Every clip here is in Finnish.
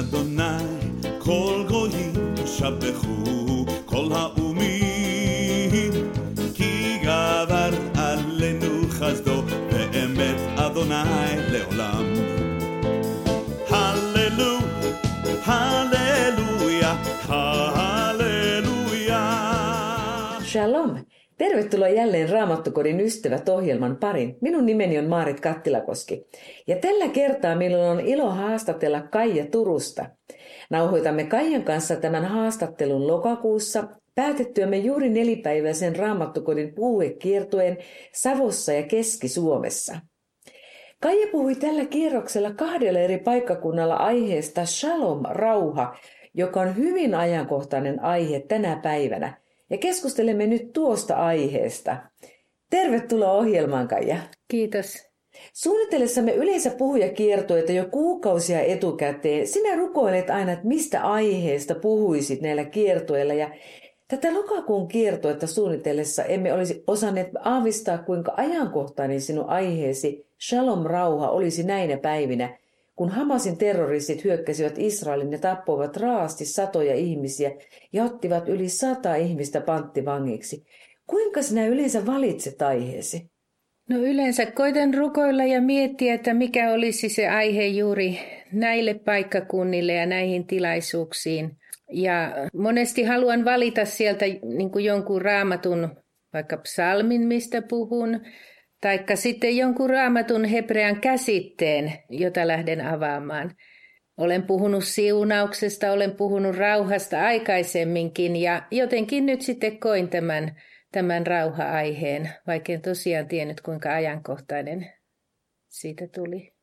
Adonai, kol goyim shabechu, kol ha'umim, ki gavar alenu chazdo, ve'emet Adonai le'olam. Hallelujah, hallelujah, hallelujah. Shalom! Tervetuloa jälleen Raamattukodin ystävät ohjelman pariin. Minun nimeni on Maarit Kattilakoski. Ja tällä kertaa minulla on ilo haastatella Kaija Turusta. Nauhoitamme Kaijan kanssa tämän haastattelun lokakuussa päätettyämme juuri 4-päiväisen Raamattukodin puhuekiertueen Savossa ja Keski-Suomessa. Kaija puhui tällä kierroksella 2 eri paikkakunnalla aiheesta Shalom, rauha, joka on hyvin ajankohtainen aihe tänä päivänä. Ja keskustelemme nyt tuosta aiheesta. Tervetuloa ohjelmaan, Kaija. Kiitos. Suunnitellessamme yleensä puhujakiertueita jo kuukausia etukäteen. Sinä rukoilet aina, että mistä aiheesta puhuisit näillä kiertueilla. Ja tätä lokakuun kiertuetta suunnitellessa emme olisi osanneet aavistaa, kuinka ajankohtainen sinun aiheesi Shalom, rauha olisi näinä päivinä, kun Hamasin terroristit hyökkäsivät Israelin ja tappoivat raasti satoja ihmisiä ja ottivat yli 100 ihmistä panttivangiksi. Kuinka sinä yleensä valitset aiheesi? No yleensä koitan rukoilla ja miettiä, että mikä olisi se aihe juuri näille paikkakunnille ja näihin tilaisuuksiin. Ja monesti haluan valita sieltä niin kuin jonkun raamatun, vaikka psalmin, mistä puhun, taikka sitten jonkun raamatun hebrean käsitteen, jota lähden avaamaan. Olen puhunut siunauksesta, olen puhunut rauhasta aikaisemminkin ja jotenkin nyt sitten koin tämän rauha-aiheen, vaikka en tosiaan tiennyt kuinka ajankohtainen siitä tuli.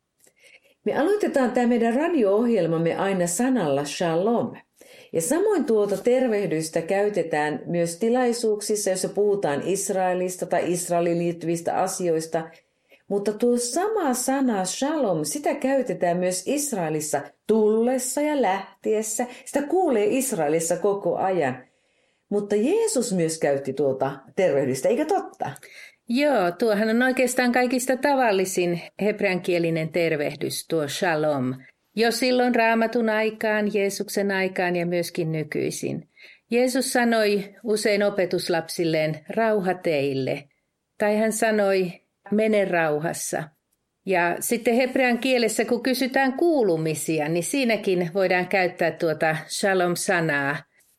Me aloitetaan tämä meidän radio-ohjelmamme aina sanalla shalom. Ja samoin tuota tervehdystä käytetään myös tilaisuuksissa, joissa puhutaan Israelista tai Israeliin liittyvistä asioista. Mutta tuo sama sana shalom, sitä käytetään myös Israelissa tullessa ja lähtiessä. Sitä kuulee Israelissa koko ajan. Mutta Jeesus myös käytti tuota tervehdystä, eikö totta? Joo, tuohan on oikeastaan kaikista tavallisin hebreankielinen tervehdys, tuo shalom. Jo silloin Raamatun aikaan, Jeesuksen aikaan ja myöskin nykyisin. Jeesus sanoi usein opetuslapsilleen, rauha teille. Tai hän sanoi, mene rauhassa. Ja sitten hebrean kielessä, kun kysytään kuulumisia, niin siinäkin voidaan käyttää tuota shalom-sanaa.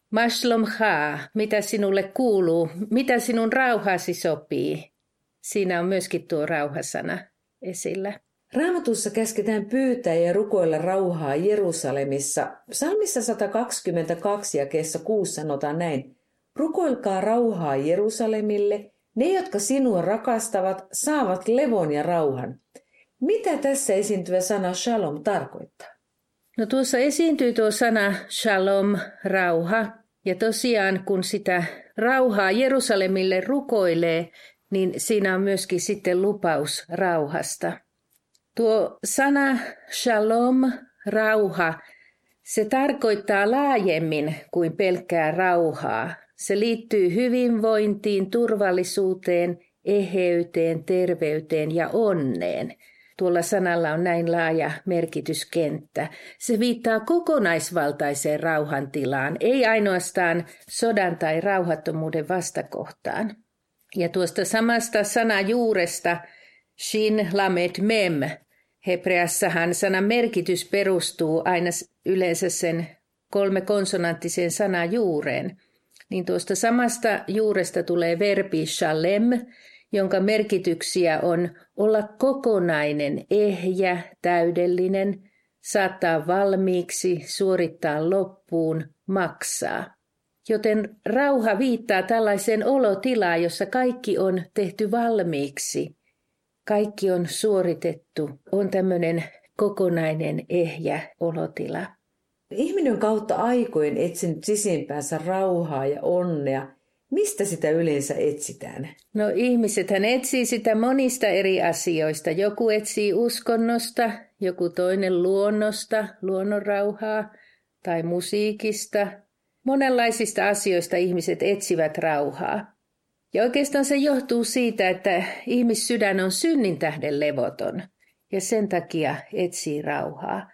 Mashlomcha, mitä sinulle kuuluu, mitä sinun rauhasi sopii. Siinä on myöskin tuo rauhasana esillä. Raamatussa käsketään pyytää ja rukoilla rauhaa Jerusalemissa. Psalmissa 122 jakeessa 6 sanotaan näin. Rukoilkaa rauhaa Jerusalemille. Ne, jotka sinua rakastavat, saavat levon ja rauhan. Mitä tässä esiintyvä sana shalom tarkoittaa? No tuossa esiintyy tuo sana shalom, rauha. Ja tosiaan kun sitä rauhaa Jerusalemille rukoilee, niin siinä on myöskin sitten lupaus rauhasta. Tuo sana shalom, rauha, se tarkoittaa laajemmin kuin pelkkää rauhaa. Se liittyy hyvinvointiin, turvallisuuteen, eheyteen, terveyteen ja onneen. Tuolla sanalla on näin laaja merkityskenttä. Se viittaa kokonaisvaltaiseen rauhantilaan, ei ainoastaan sodan tai rauhattomuuden vastakohtaan. Ja tuosta samasta sanajuuresta, shin lamed mem, hebreassahan sanan merkitys perustuu aina yleensä sen 3 konsonanttiseen sanajuureen. Niin tuosta samasta juuresta tulee verbi shalem, jonka merkityksiä on olla kokonainen, ehjä, täydellinen, saattaa valmiiksi, suorittaa loppuun, maksaa. Joten rauha viittaa tällaiseen olotilaan, jossa kaikki on tehty valmiiksi. Kaikki on suoritettu, on tämmöinen kokonainen, ehjä olotila. Ihminen on kautta aikojen etsinyt sisimpäänsä rauhaa ja onnea. Mistä sitä yleensä etsitään? No ihmisethän etsii sitä monista eri asioista. Joku etsii uskonnosta, joku toinen luonnosta, luonnonrauhaa tai musiikista. Monenlaisista asioista ihmiset etsivät rauhaa. Ja oikeastaan se johtuu siitä, että ihmissydän on synnin tähden levoton ja sen takia etsii rauhaa.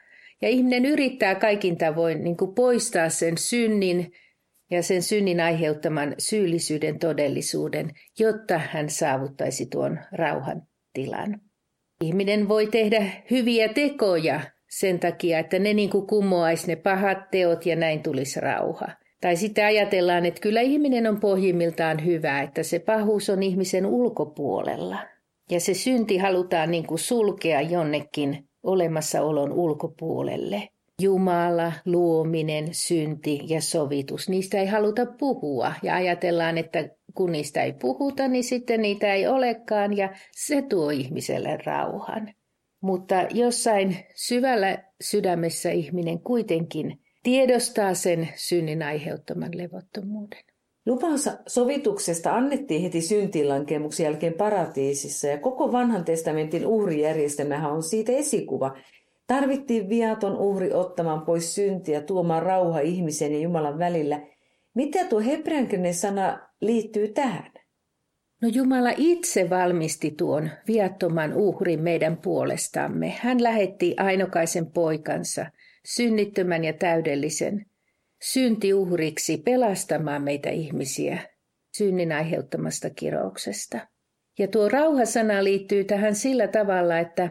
Ja ihminen yrittää kaikin tavoin niin kuin poistaa sen synnin ja sen synnin aiheuttaman syyllisyyden todellisuuden, jotta hän saavuttaisi tuon rauhan tilan. Ihminen voi tehdä hyviä tekoja sen takia, että ne niin kuin kumoaisi ne pahat teot ja näin tulisi rauha. Tai sitten ajatellaan, että kyllä ihminen on pohjimmiltaan hyvä, että se pahuus on ihmisen ulkopuolella. Ja se synti halutaan niin kuin sulkea jonnekin olemassaolon ulkopuolelle. Jumala, luominen, synti ja sovitus, niistä ei haluta puhua. Ja ajatellaan, että kun niistä ei puhuta, niin sitten niitä ei olekaan ja se tuo ihmiselle rauhan. Mutta jossain syvällä sydämessä ihminen kuitenkin tiedostaa sen synnin aiheuttaman levottomuuden. Lupaus sovituksesta annettiin heti syntiinlankemuksen jälkeen paratiisissa ja koko vanhan testamentin uhrijärjestelmähän on siitä esikuva. Tarvittiin viaton uhri ottamaan pois syntiä, tuomaan rauha ihmisen ja Jumalan välillä. Mitä tuo hebreankielinen sana liittyy tähän? No Jumala itse valmisti tuon viattoman uhrin meidän puolestamme. Hän lähetti ainokaisen poikansa, synnittömän ja täydellisen, syntiuhriksi pelastamaan meitä ihmisiä synnin aiheuttamasta kirouksesta. Ja tuo rauhasana liittyy tähän sillä tavalla, että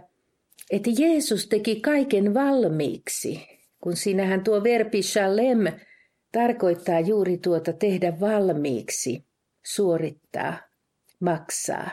Jeesus teki kaiken valmiiksi, kun siinähän tuo verbi shalem tarkoittaa juuri tuota tehdä valmiiksi, suorittaa, maksaa.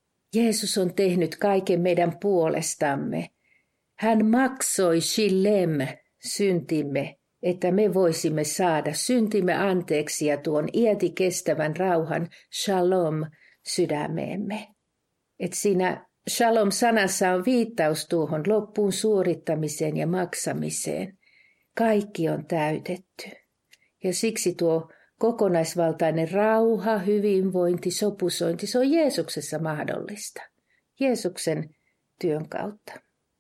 Jeesus on tehnyt kaiken meidän puolestamme. Hän maksoi shilem syntimme, että me voisimme saada syntimme anteeksi ja tuon iäti kestävän rauhan shalom sydämeemme. Et siinä shalom-sanassa on viittaus tuohon loppuun suorittamiseen ja maksamiseen. Kaikki on täytetty. Ja siksi tuo kokonaisvaltainen rauha, hyvinvointi, sopusointi, se on Jeesuksessa mahdollista. Jeesuksen työn kautta.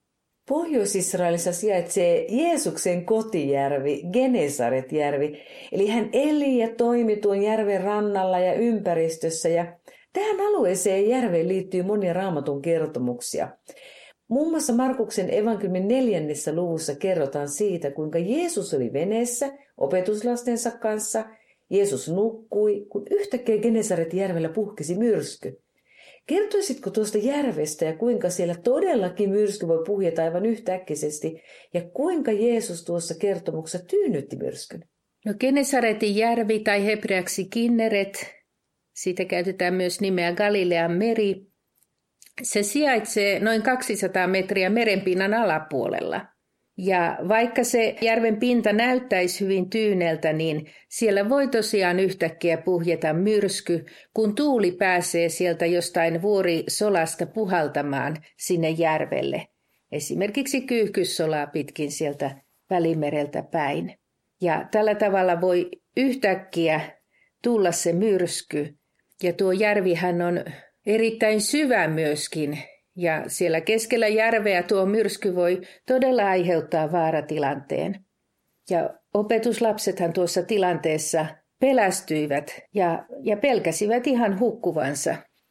Pohjois-Israelissa sijaitsee Jeesuksen kotijärvi, Genesaretjärvi. Eli hän eli ja toimi tuon järven rannalla ja ympäristössä. Ja tähän alueeseen järveen liittyy monia Raamatun kertomuksia. Muun muassa Markuksen evankeliumin 4. luvussa kerrotaan siitä, kuinka Jeesus oli veneessä opetuslastensa kanssa. Jeesus nukkui, kun yhtäkkiä Genesaretjärvellä puhkesi myrsky. Kertoisitko tuosta järvestä ja kuinka siellä todellakin myrsky voi puhjeta aivan yhtäkkisesti ja kuinka Jeesus tuossa kertomuksessa tyynnytti myrskyn? No Genesaretin järvi tai hebreaksi Kinneret, siitä käytetään myös nimeä Galilean meri. Se sijaitsee noin 200 metriä merenpinnan alapuolella. Ja vaikka se järven pinta näyttäisi hyvin tyyneltä, niin siellä voi tosiaan yhtäkkiä puhjeta myrsky, kun tuuli pääsee sieltä jostain vuorisolasta puhaltamaan sinne järvelle. Esimerkiksi Kyyhkyssolaa pitkin sieltä Välimereltä päin. Ja tällä tavalla voi yhtäkkiä tulla se myrsky. Ja tuo järvihän on erittäin syvä myöskin. Ja siellä keskellä järveä tuo myrsky voi todella aiheuttaa vaaratilanteen. Ja opetuslapsethan tuossa tilanteessa pelästyivät ja pelkäsivät ihan hukkuvansa.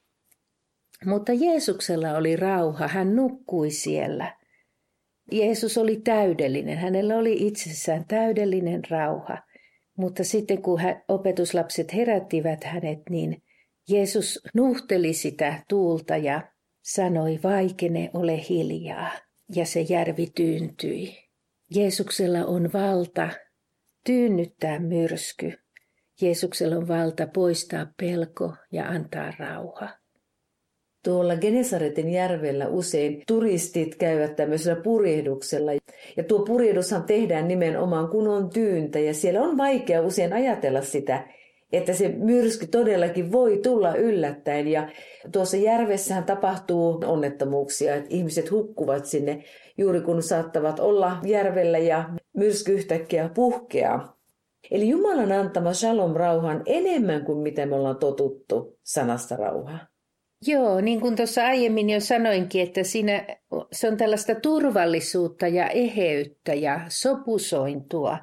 Mutta Jeesuksella oli rauha, hän nukkui siellä. Jeesus oli täydellinen, hänellä oli itsessään täydellinen rauha. Mutta sitten kun opetuslapset herättivät hänet, niin Jeesus nuhteli sitä tuulta ja sanoi, vaikene, ole hiljaa, ja se järvi tyyntyi. Jeesuksella on valta tyynnyttää myrsky. Jeesuksella on valta poistaa pelko ja antaa rauha. Tuolla Genesaretin järvellä usein turistit käyvät tämmöisellä purjehduksella. Ja tuo purjehdushan tehdään nimenomaan, kun on tyyntä, ja siellä on vaikea usein ajatella sitä, että se myrsky todellakin voi tulla yllättäen. Ja tuossa järvessähän tapahtuu onnettomuuksia, että ihmiset hukkuvat sinne juuri kun saattavat olla järvellä ja myrsky yhtäkkiä puhkeaa. Eli Jumalan antama shalom-rauha on enemmän kuin mitä me ollaan totuttu sanasta rauha. Joo, niin kuin tuossa aiemmin jo sanoinkin, että se on tällaista turvallisuutta ja eheyttä ja sopusointua.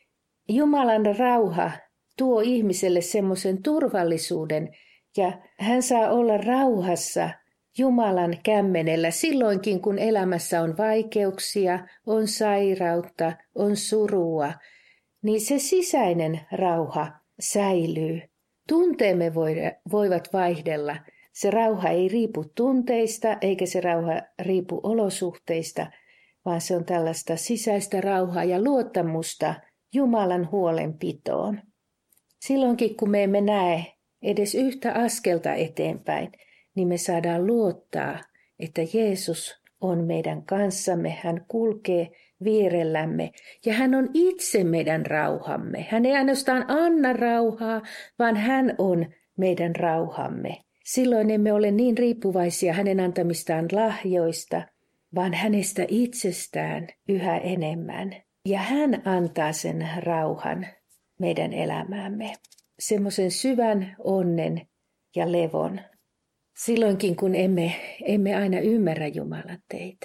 Jumalan rauha tuo ihmiselle semmoisen turvallisuuden ja hän saa olla rauhassa Jumalan kämmenellä silloinkin, kun elämässä on vaikeuksia, on sairautta, on surua, niin se sisäinen rauha säilyy. Tunteemme voivat vaihdella. Se rauha ei riipu tunteista eikä se rauha riipu olosuhteista, vaan se on tällaista sisäistä rauhaa ja luottamusta Jumalan huolenpitoon. Silloinkin, kun me emme näe edes yhtä askelta eteenpäin, niin me saadaan luottaa, että Jeesus on meidän kanssamme, hän kulkee vierellämme ja hän on itse meidän rauhamme. Hän ei ainoastaan anna rauhaa, vaan hän on meidän rauhamme. Silloin emme ole niin riippuvaisia hänen antamistaan lahjoista, vaan hänestä itsestään yhä enemmän. Ja hän antaa sen rauhan meidän elämäämme, semmoisen syvän onnen ja levon. Silloinkin, kun emme aina ymmärrä Jumalan teitä.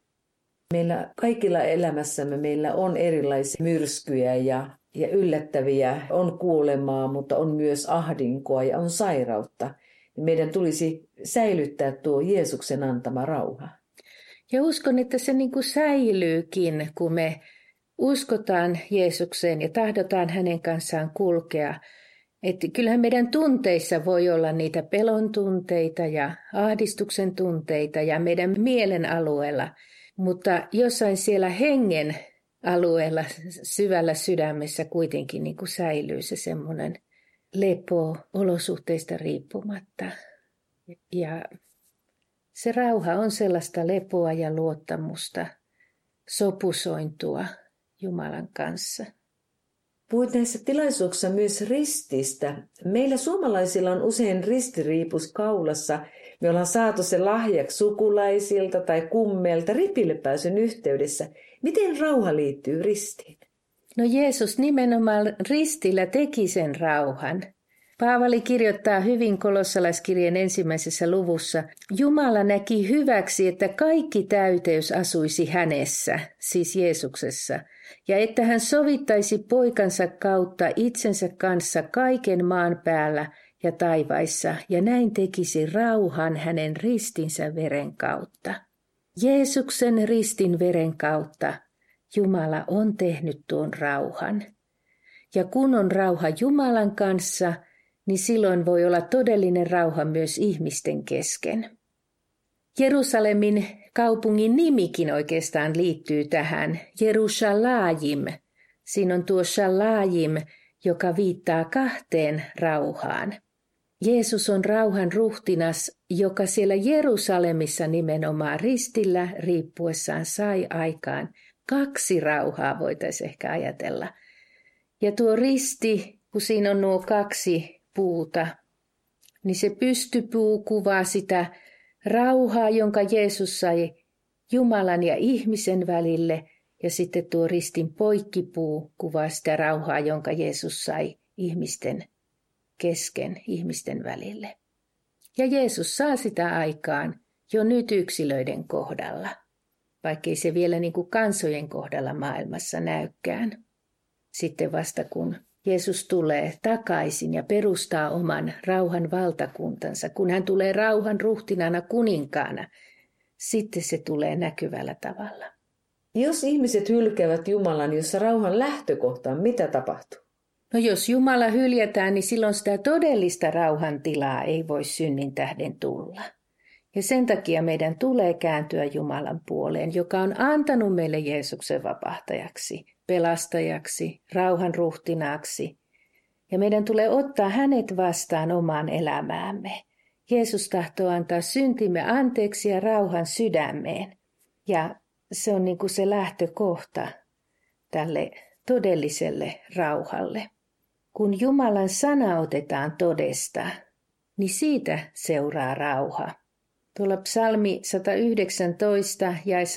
Meillä kaikilla elämässämme meillä on erilaisia myrskyjä ja yllättäviä. On kuolemaa, mutta on myös ahdinkoa ja on sairautta. Meidän tulisi säilyttää tuo Jeesuksen antama rauha. Ja uskon, että se niin kuin säilyykin, kun me uskotaan Jeesukseen ja tahdotaan hänen kanssaan kulkea. Että kyllähän meidän tunteissa voi olla niitä pelon tunteita ja ahdistuksen tunteita ja meidän mielen alueella, mutta jossain siellä hengen alueella syvällä sydämessä kuitenkin niin kuin säilyy se semmoinen lepo olosuhteista riippumatta. Ja se rauha on sellaista lepoa ja luottamusta, sopusointua Jumalan kanssa. Puhuit näissä tilaisuuksissa myös rististä. Meillä suomalaisilla on usein ristiriipus kaulassa. Me ollaan saatu se lahjaksi sukulaisilta tai kummelta ripillepääsyn yhteydessä. Miten rauha liittyy ristiin? No Jeesus nimenomaan ristillä teki sen rauhan. Paavali kirjoittaa hyvin kolossalaiskirjeen 1. luvussa. Jumala näki hyväksi, että kaikki täyteys asuisi hänessä, siis Jeesuksessa, ja että hän sovittaisi poikansa kautta itsensä kanssa kaiken maan päällä ja taivaissa, ja näin tekisi rauhan hänen ristinsä veren kautta. Jeesuksen ristin veren kautta Jumala on tehnyt tuon rauhan. Ja kun on rauha Jumalan kanssa, niin silloin voi olla todellinen rauha myös ihmisten kesken. Jerusalemin kaupungin nimikin oikeastaan liittyy tähän, Jerusalem. Siinä on tuo Shalajim, joka viittaa kahteen rauhaan. Jeesus on rauhan ruhtinas, joka siellä Jerusalemissa nimenomaan ristillä riippuessaan sai aikaan 2 rauhaa, voitaisiin ehkä ajatella. Ja tuo risti, kun siinä on nuo 2 puuta, niin se pystypuu kuvaa sitä rauhaa, jonka Jeesus sai Jumalan ja ihmisen välille, ja sitten tuo ristin poikkipuu kuvaa sitä rauhaa, jonka Jeesus sai ihmisten kesken, ihmisten välille. Ja Jeesus saa sitä aikaan jo nyt yksilöiden kohdalla, vaikkei se vielä niin kuin kansojen kohdalla maailmassa näykään. Sitten vasta kun Jeesus tulee takaisin ja perustaa oman rauhan valtakuntansa, kun hän tulee rauhan ruhtinana kuninkaana, sitten se tulee näkyvällä tavalla. Jos ihmiset hylkäävät Jumalan, jossa rauhan lähtökohta on, mitä tapahtuu? No jos Jumala hyljätään, niin silloin sitä todellista rauhan tilaa ei voi synnin tähden tulla. Ja sen takia meidän tulee kääntyä Jumalan puoleen, joka on antanut meille Jeesuksen vapahtajaksi, pelastajaksi, rauhan ruhtinaaksi. Ja meidän tulee ottaa hänet vastaan omaan elämäämme. Jeesus tahtoo antaa syntimme anteeksi ja rauhan sydämeen. Ja se on niin kuin se lähtökohta tälle todelliselle rauhalle. Kun Jumalan sana otetaan todesta, niin siitä seuraa rauha. Tuolla psalmi 119 ja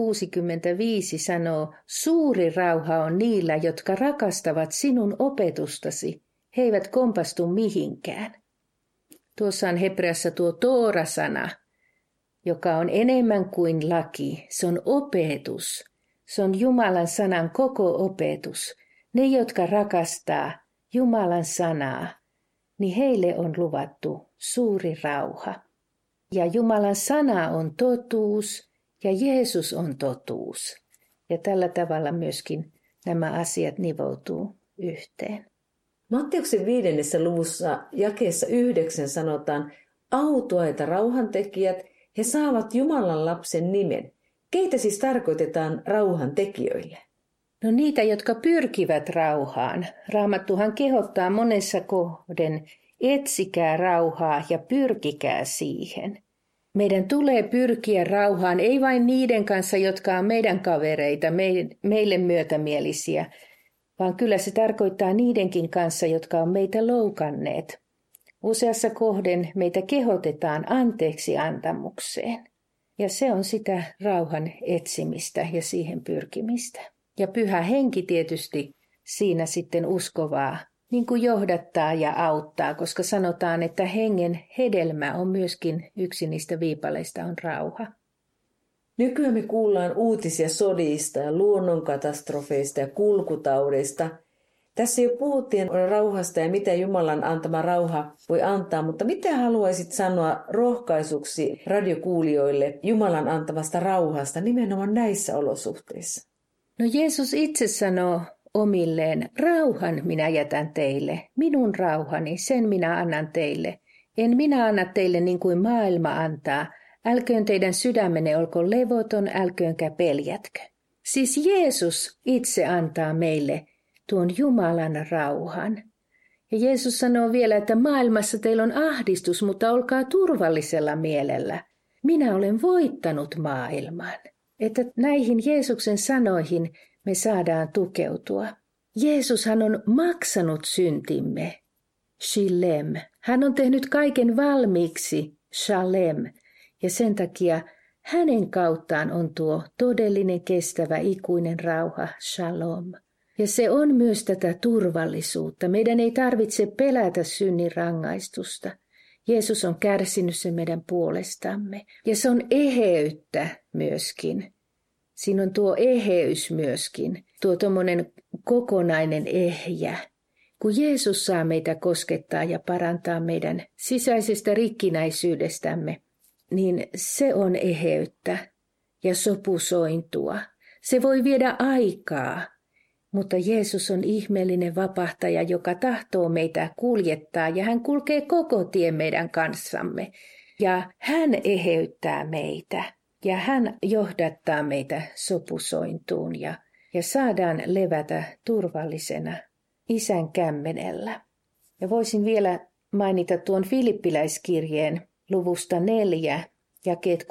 165 sanoo, suuri rauha on niillä, jotka rakastavat sinun opetustasi. He eivät kompastu mihinkään. Tuossa on hebreassa tuo Toora-sana, joka on enemmän kuin laki. Se on opetus. Se on Jumalan sanan koko opetus. Ne, jotka rakastaa Jumalan sanaa, niin heille on luvattu suuri rauha. Ja Jumalan sana on totuus ja Jeesus on totuus. Ja tällä tavalla myöskin nämä asiat nivoutuu yhteen. Matteuksen 5. luvussa jakeessa 9 sanotaan, autuaita rauhantekijät, he saavat Jumalan lapsen nimen. Keitä siis tarkoitetaan rauhantekijöille? No niitä, jotka pyrkivät rauhaan. Raamattuhan kehottaa monessa kohden, etsikää rauhaa ja pyrkikää siihen. Meidän tulee pyrkiä rauhaan, ei vain niiden kanssa, jotka on meidän kavereita, meille myötämielisiä, vaan kyllä se tarkoittaa niidenkin kanssa, jotka on meitä loukanneet. Useassa kohden meitä kehotetaan anteeksi antamukseen. Ja se on sitä rauhan etsimistä ja siihen pyrkimistä. Ja Pyhä Henki tietysti siinä sitten uskovaa niin kuin johdattaa ja auttaa, koska sanotaan, että hengen hedelmä on myöskin yksi niistä viipaleista on rauha. Nykyään me kuullaan uutisia sodista ja luonnonkatastrofeista ja kulkutaudeista. Tässä jo puhuttiin rauhasta ja mitä Jumalan antama rauha voi antaa, mutta mitä haluaisit sanoa rohkaisuksi radiokuulijoille Jumalan antamasta rauhasta nimenomaan näissä olosuhteissa? No Jeesus itse sanoo omilleen, rauhan minä jätän teille, minun rauhani, sen minä annan teille. En minä anna teille niin kuin maailma antaa, älköön teidän sydämenne olko levoton, älköönkä peljätkö. Siis Jeesus itse antaa meille tuon Jumalan rauhan. Ja Jeesus sanoo vielä, että maailmassa teillä on ahdistus, mutta olkaa turvallisella mielellä. Minä olen voittanut maailman. Että näihin Jeesuksen sanoihin me saadaan tukeutua. Jeesushan on maksanut syntimme. Shilem. Hän on tehnyt kaiken valmiiksi. Shalem. Ja sen takia hänen kauttaan on tuo todellinen, kestävä, ikuinen rauha. Shalom. Ja se on myös tätä turvallisuutta. Meidän ei tarvitse pelätä synnin rangaistusta. Jeesus on kärsinyt sen meidän puolestamme. Ja se on eheyttä myöskin. Siinä on tuo eheys myöskin, tuo tommonen kokonainen ehjä. Kun Jeesus saa meitä koskettaa ja parantaa meidän sisäisestä rikkinäisyydestämme, niin se on eheyttä ja sopusointua. Se voi viedä aikaa, mutta Jeesus on ihmeellinen vapahtaja, joka tahtoo meitä kuljettaa ja hän kulkee koko tien meidän kanssamme. Ja hän eheyttää meitä ja hän johdattaa meitä sopusointuun ja saadaan levätä turvallisena Isän kämmenellä. Ja voisin vielä mainita tuon Filippiläiskirjeen luvusta 4, jakeet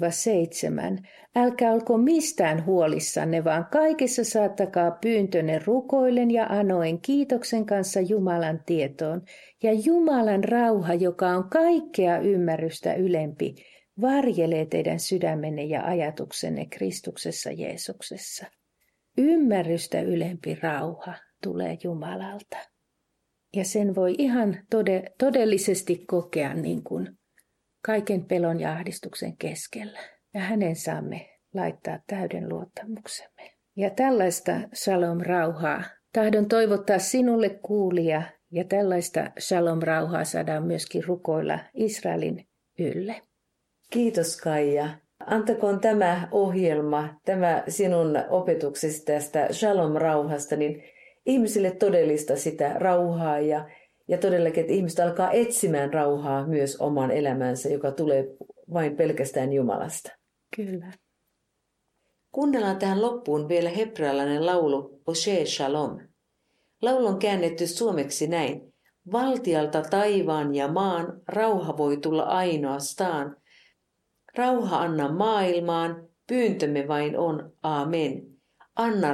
6-7. Älkää olko mistään huolissanne, vaan kaikessa saattakaa pyyntönne rukoillen ja anoen kiitoksen kanssa Jumalan tietoon. Ja Jumalan rauha, joka on kaikkea ymmärrystä ylempi, varjelee teidän sydämenne ja ajatuksenne Kristuksessa Jeesuksessa. Ymmärrystä ylempi rauha tulee Jumalalta. Ja sen voi ihan todellisesti kokea niin kuin kaiken pelon ja ahdistuksen keskellä. Ja hänen saamme laittaa täyden luottamuksemme. Ja tällaista shalom-rauhaa tahdon toivottaa sinulle kuulija. Ja tällaista shalom-rauhaa saadaan myöskin rukoilla Israelin ylle. Kiitos Kaija. Antakoon tämä ohjelma, tämä sinun opetuksesi tästä shalom-rauhasta, niin ihmisille todellista sitä rauhaa ja todellakin, että ihmiset alkaa etsimään rauhaa myös oman elämänsä, joka tulee vain pelkästään Jumalasta. Kyllä. Kuunnellaan tähän loppuun vielä hebrealainen laulu Oshe Shalom. Laulu on käännetty suomeksi näin. Valtialta taivaan ja maan rauha voi tulla ainoastaan. Rauha anna maailmaan, pyyntömme vain on, aamen. Anna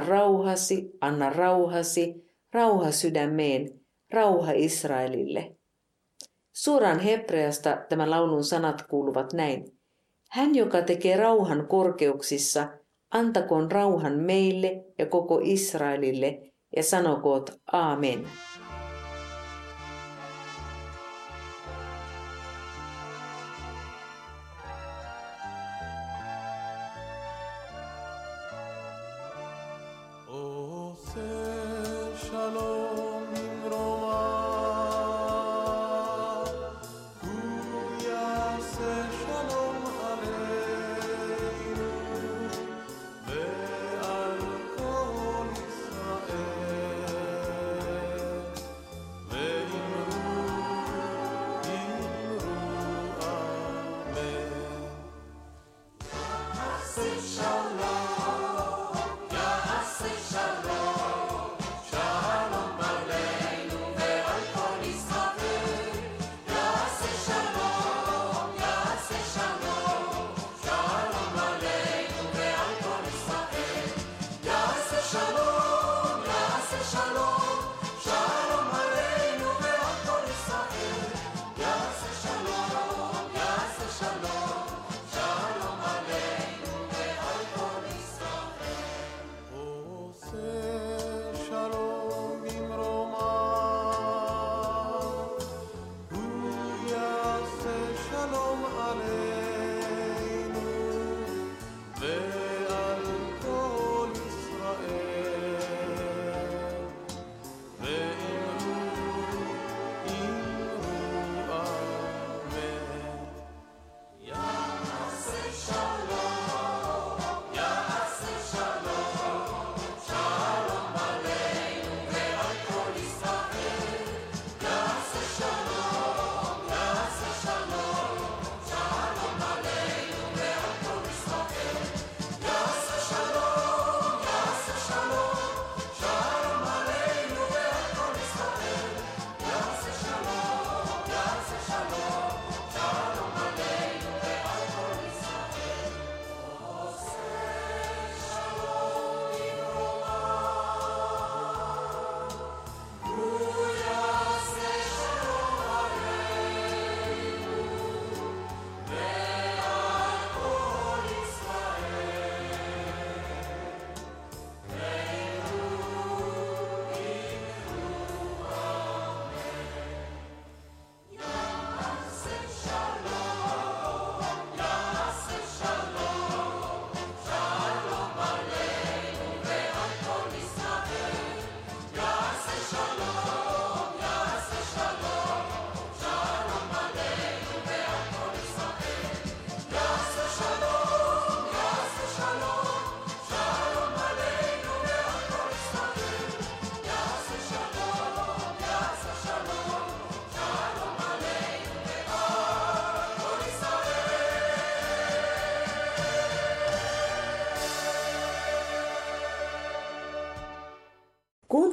rauhasi, rauha sydämeen, rauha Israelille. Suoraan hebreasta tämän laulun sanat kuuluvat näin. Hän, joka tekee rauhan korkeuksissa, antakoon rauhan meille ja koko Israelille ja sanokoot aamen. Shalom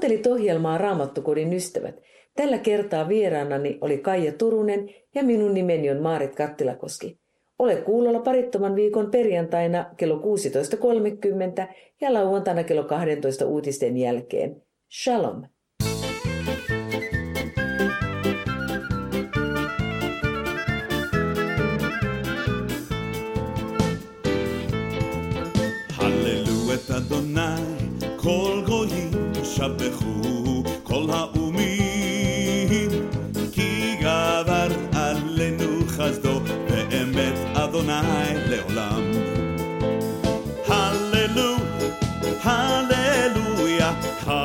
Kuuntelit ohjelmaa Raamattukodin ystävät. Tällä kertaa vieraanani oli Kaija Turunen ja minun nimeni on Maarit Kattilakoski. Ole kuulolla parittoman viikon perjantaina kello 16.30 ja lauantaina kello 12 uutisten jälkeen. Shalom! הללו את אדוני, כל גויים שבחו, כל האומים, כי גבר עלינו חסדו, באמת אדוני לעולם. הללו, הללויה,